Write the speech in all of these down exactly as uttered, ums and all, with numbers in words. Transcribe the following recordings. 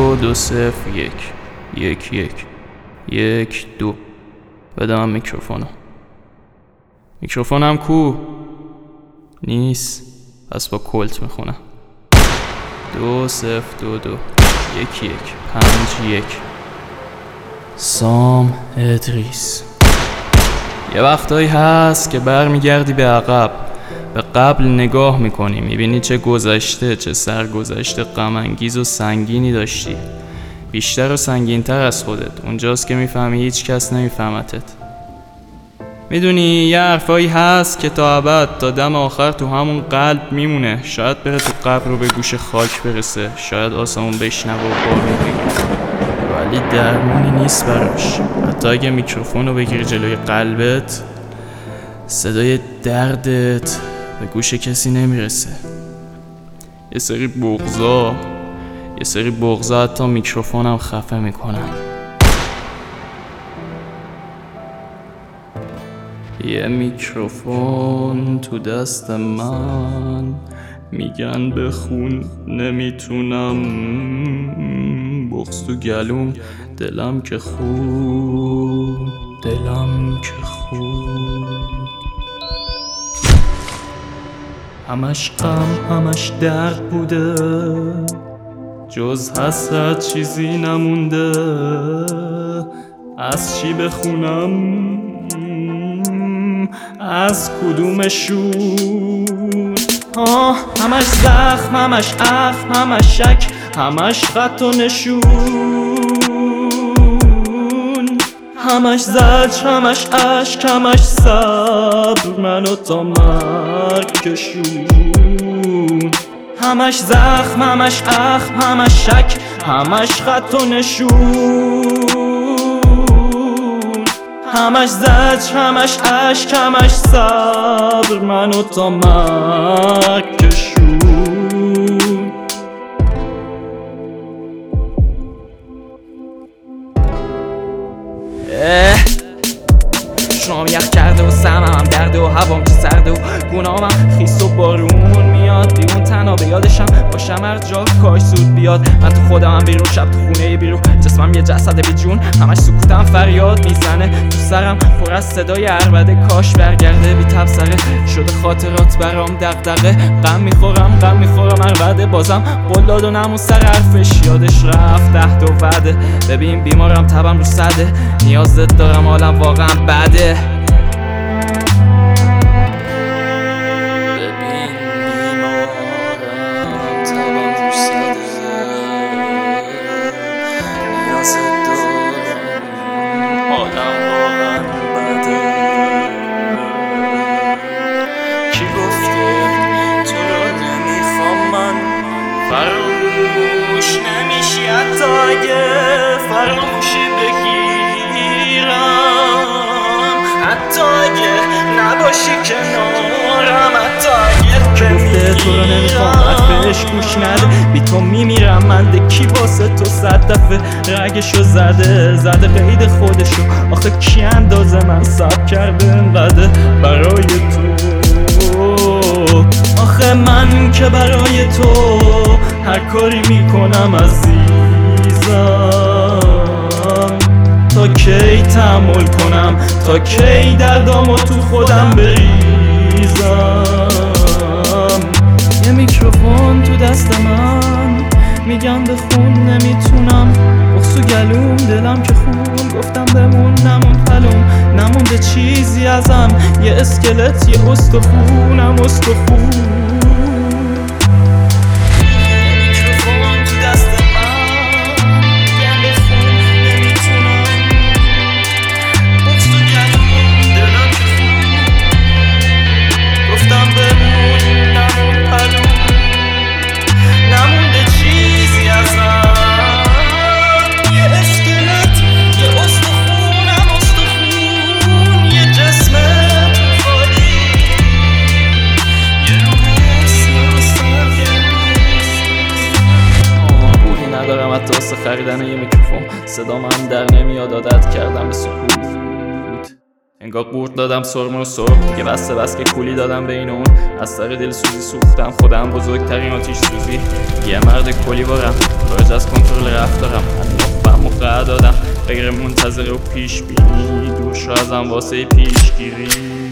دو دو صفر یک یک یک یک دو. بدم میکروفونو. میکروفونم کو؟ نیست. پس با کلت میخونم. دو صفر دو دو یک یک پنج یک. سام ادریس. یه وقتایی هست که برمیگردی به عقب، به قبل نگاه میکنی، میبینی چه گذشته، چه سرگذشته غم انگیز و سنگینی داشتی، بیشتر و سنگینتر از خودت. اونجاست که میفهمی هیچ کس نمیفهمتت. میدونی یه حرفایی هست که تا ابد، تا دم آخر تو همون قلب میمونه. شاید بره تو قبر رو به گوش خاک برسه، شاید آسمون بشنوه و بارون بگیره، ولی درمونی نیست براش. حتی اگه میکروفون رو بگیری جلوی قلبت، صدای دردت به گوش کسی نمیرسه. یه سری بغضا یه سری بغضا حتی میکروفونم خفه میکنن. یه میکروفون تو دست من، میگن بخون نمیتونم. بغض تو گلوم، دلم که خون، دلم که خون. همش غم همش درد بوده، جز حسرت چیزی نمونده. از چی بخونم؟ از کدومشون؟ آه همش زخم همش اخم همش شک همش خط و نشون. همش زجر همش عشق همش صبر، منو تا مرگ کشون. همش زخم همش اخم همش شک همش خط و نشون. همش زجر همش عشق همش صبر، منو تا مرگ کشون. شام یخ کرده و سمم هم درده و هوام که سرده و گناهمم خیس و بارون میاد بیرون. تنها به یادشم باشم هر جا کاش زود بیاد. من تو خودم هم بیرون، شب تو خونه بیرون، جسمم یه جسد بی جون. همش سکوتم فریاد میزنه تو سرم، پر از صدای عربده. کاش برگرده بی تبصره، شده خاطرات برام دغدغه. غم میخورم غم میخورم عربده، بازم قول داد و نمون سر حرفش. یادش رفت ده دو وعده. ببین بیمارم تبم رو سده، نیازت دارم حالم واقعا بده. فراموش نمیشی حتی اگه فراموشی بگیرم، حتی اگه نباشی کنارم، حتی اگه گفته تو رو نمیخوام حرفش گوش نده. بی تو میمیرم من، دکی واسه تو صد دفعه رگشو زده زده قید خودشو. آخه کی اندازه من سب کرده انقدر برای تو؟ آخه من که برای تو هر کاری میکنم عزیزم. تا کی تحمل کنم، تا کی دردامو تو خودم بریزم. یه میکروفون تو دست من، میگم بخون نمیتونم. بغض تو گلوم، دلم که خون. گفتم بمون نمون پلوم، نمونده چیزی ازم. یه اسکلت یه استخونم استخون. حتی واسه خریدن یه میکروفون، صدام هم در نمیاد، عادت کردم به سکوت. انگار قورت دادم سرمه و سرخ دیگه بسته بس که کولی دادم بین اون. از سر دلسوزی سوختم خودم بزرگترین آتیش سوزی. یه مرد کلی بارم خارج از کنترل رفتارم. فهم و قرار دادم غیر منتظره و پیش بینی دور شو ازم واسه پیشگیری.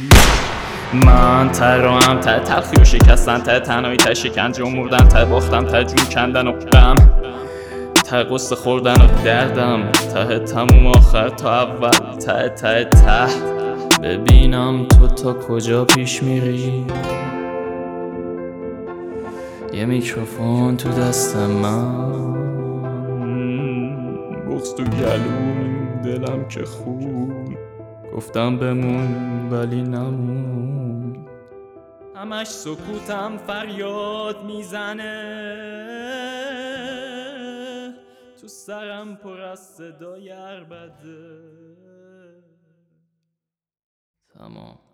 من ترام ته تلخی و شکستن ته تنهایی ته شکنجه و مردن ته باختم ته جون کندن و غم ته قصه خوردن و دردم ته تموم آخر تا اول ته ته ته ببینم تو تا کجا پیش میری. یه میکروفون تو دست من بغض تو گلوم دلم که خون گفتم بمون ولی نمون. همش سکوتم فریاد میزنه تو سرم پر از صدای عربده. تمام.